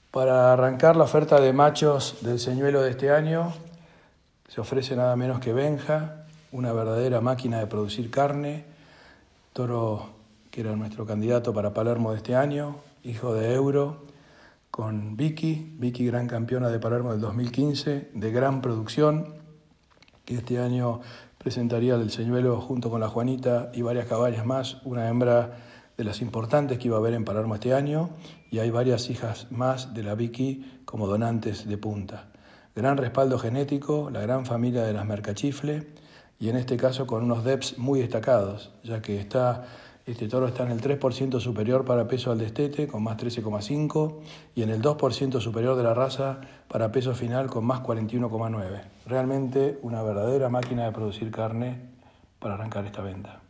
Para arrancar la oferta de machos del señuelo de este año, se ofrece nada menos que Benja, una verdadera máquina de producir carne, toro que era nuestro candidato para Palermo de este año, hijo de Euro, con Vicky, gran campeona de Palermo del 2015, de gran producción, que este año presentaría el señuelo junto con la Juanita y varias caballas más, una hembra de las importantes que iba a haber en Palermo este año, y hay varias hijas más de la Vicky como donantes de punta. Gran respaldo genético, la gran familia de las Mercachifle, y en este caso con unos DEPs muy destacados, ya que este toro está en el 3% superior para peso al destete, con más 13,5, y en el 2% superior de la raza para peso final, con más 41,9. Realmente una verdadera máquina de producir carne para arrancar esta venta.